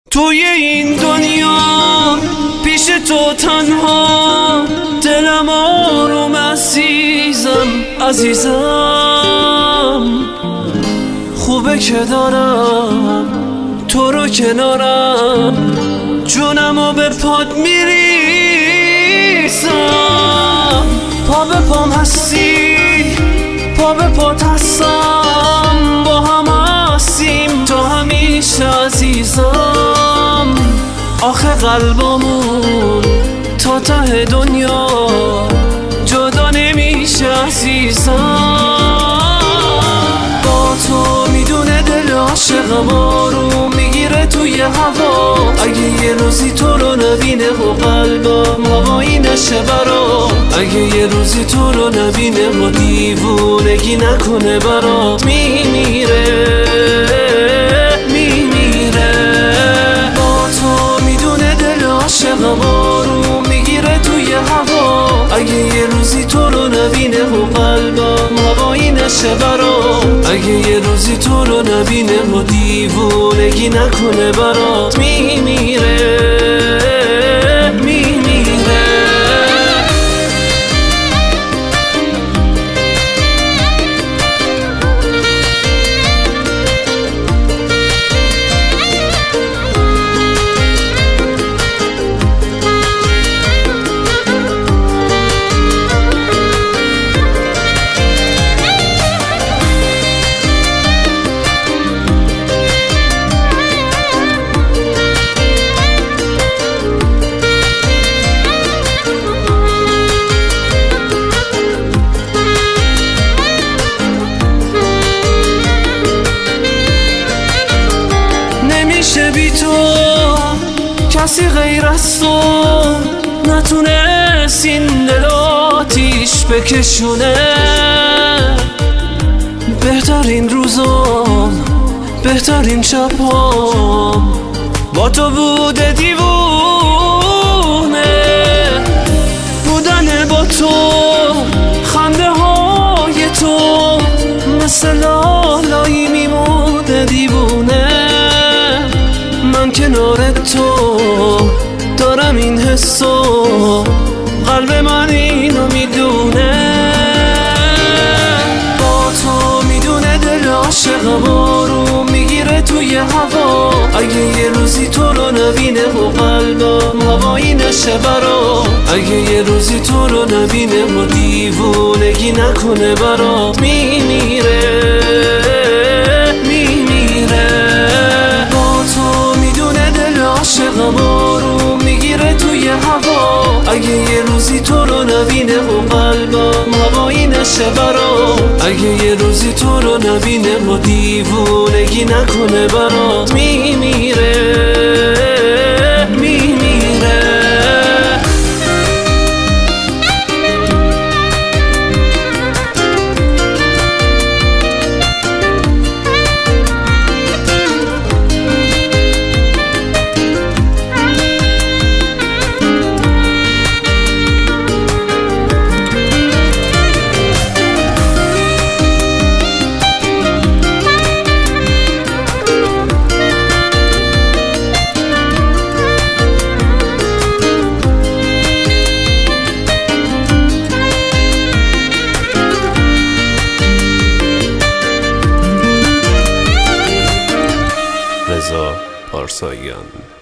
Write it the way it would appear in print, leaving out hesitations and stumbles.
توی این دنیا پیش تو تنها دلم آروم عزیزم خوبه که دارم تو رو کنارم، جونمو به پات میریزم. پا به پام هستی، پا به پات هستم، با هم هستیم تا همیشه عزیزم. آخه قلبمون تا ته دنیا جدا نمیشه عزیزم. با تو میدونه دل عاشقم آروم میگیره توی هوا. اگه یه روزی تو رو نبینه و قلبم هوایی نشه برام، اگه یه روزی تو رو نبینه و دیوونگی نکنه برات، میمیره. با تو میدونه دل عاشقم آروم میگیره توی هوا. اگه یه روزی تو رو نبینه و قلبم هوایی نشه برام، اگه یه روزی تو رو نبینه و دیوونگی نکنه برات، میمیره. بی تو کسی غیر از تو نتونست این دل آتیش بکشونه. بهترین روزام، بهترین شبام با تو بوده، دیوونه بودن با تو، خنده های تو مثل لالایی میمونه دیوونه. من کنار تو دارم این حسو، قلب من اینو میدونه. با تو میدونه دل عاشقم آروم میگیره توی هوا. اگه یه روزی تو رو نبینه و قلبم هوایی نشه برام، اگه یه روزی تو رو نبینه و دیوونگی نکنه برات، میمیره. عاشقم آروم میگیره توی هوا. اگه یه روزی تو رو نبینه و قلبم هوایی نشه برام، اگه یه روزی تو رو نبینه و دیوونگی نکنه برات، میمیره. رضا پارساییان.